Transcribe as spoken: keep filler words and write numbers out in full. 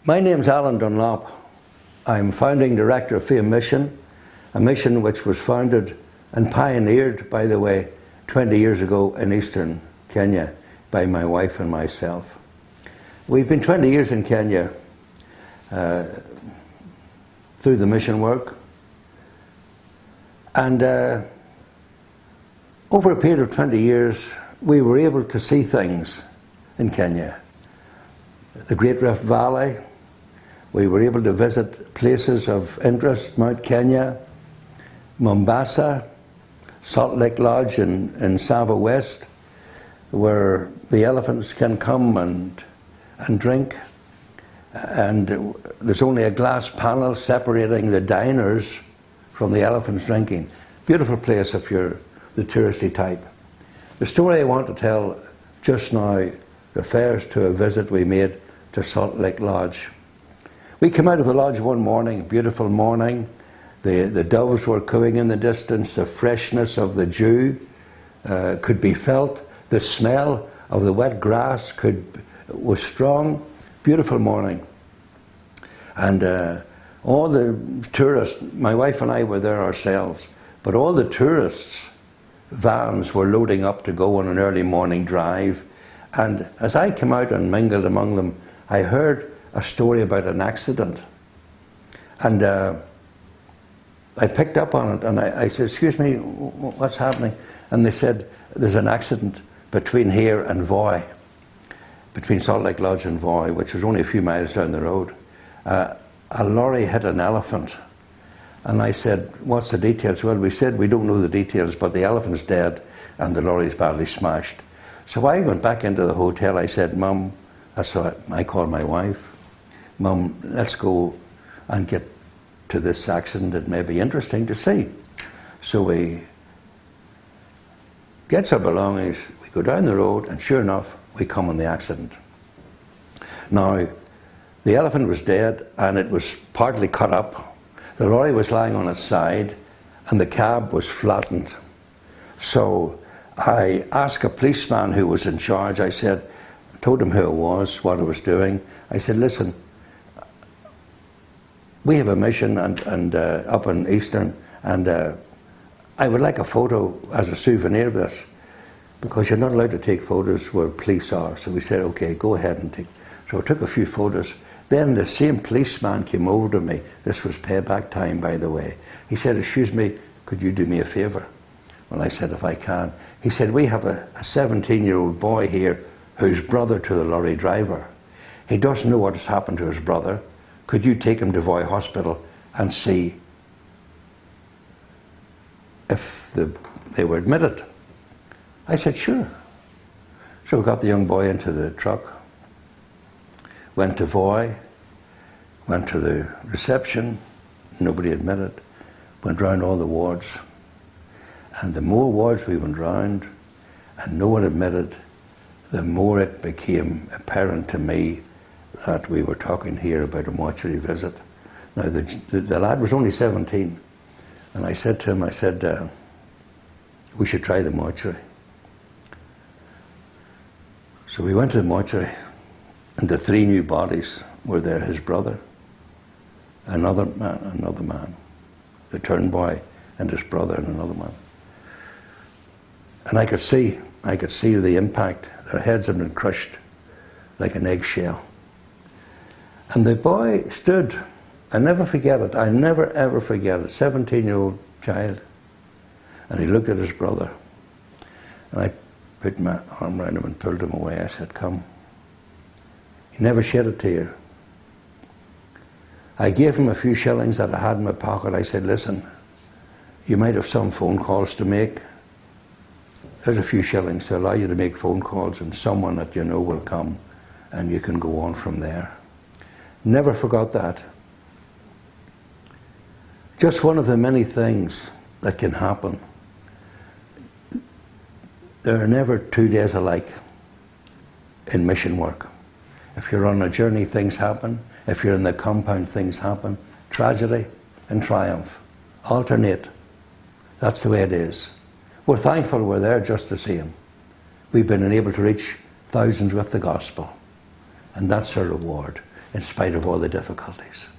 My name's Alan Dunlop. I'm founding director of Fame Mission, a mission which was founded and pioneered, by the way, twenty years ago in eastern Kenya by my wife and myself. We've been twenty years in Kenya uh, through the mission work, and uh, over a period of twenty years we were able to see things in Kenya. The Great Rift Valley, we were able to visit places of interest: Mount Kenya, Mombasa, Salt Lake Lodge in, in Sava West, where the elephants can come and, and drink. And there's only a glass panel separating the diners from the elephants drinking. Beautiful place if you're the touristy type. The story I want to tell just now refers to a visit we made to Salt Lake Lodge. We came out of the lodge one morning, a beautiful morning. The, the doves were cooing in the distance. The freshness of the dew uh, could be felt. The smell of the wet grass could, was strong. Beautiful morning. And uh, all the tourists, my wife and I were there ourselves, but all the tourists' vans were loading up to go on an early morning drive. And as I came out and mingled among them, I heard a story about an accident. And uh, I picked up on it and I, I said, "Excuse me, what's happening?" And they said, "There's an accident between here and Voi, between Salt Lake Lodge and Voi, which was only a few miles down the road. Uh, a lorry hit an elephant." And I said, "What's the details?" "Well, we said we don't know the details, but the elephant's dead and the lorry's badly smashed." So I went back into the hotel. I said, "Mum," that's what I called my wife, "Mum, let's go and get to this accident. It may be interesting to see." So we get our belongings, we go down the road, and sure enough, we come on the accident. Now, the elephant was dead and it was partly cut up. The lorry was lying on its side and the cab was flattened. So I asked a policeman who was in charge. I said, told him who it was, what I was doing. I said, "Listen, we have a mission and, and uh, up in Eastern, and uh, I would like a photo as a souvenir of this, because you're not allowed to take photos where police are." So we said, "Okay, go ahead and take." So I took a few photos. Then the same policeman came over to me. This was payback time, by the way. He said, "Excuse me, could you do me a favour?" Well, I said, "If I can." He said, "We have a seventeen-year-old boy here who's brother to the lorry driver. He doesn't know what has happened to his brother. Could you take him to Voi Hospital and see if the, they were admitted?" I said, "Sure." So we got the young boy into the truck, went to Voi, went to the reception, nobody admitted, went round all the wards. And the more wards we went round and no one admitted, the more it became apparent to me that we were talking here about a mortuary visit. Now, the, the, the lad was only seventeen, and I said to him, I said, uh, "We should try the mortuary." So we went to the mortuary, and the three new bodies were there: his brother, another man, another man, the turn boy, and his brother, and another man. And I could see, I could see the impact. Their heads had been crushed like an eggshell. And the boy stood, I never forget it, I never ever forget it, seventeen-year-old child. And he looked at his brother. And I put my arm around him and pulled him away. I said, "Come." He never shed a tear. I gave him a few shillings that I had in my pocket. I said, "Listen, you might have some phone calls to make. There's a few shillings to allow you to make phone calls, and someone that you know will come, and you can go on from there." Never forgot that. Just one of the many things that can happen. There are never two days alike in mission work. If you're on a journey, things happen. If you're in the compound, things happen. Tragedy and triumph alternate. That's the way it is. We're thankful we're there just to see him. We've been able to reach thousands with the gospel. And that's our reward. in spite of all the difficulties.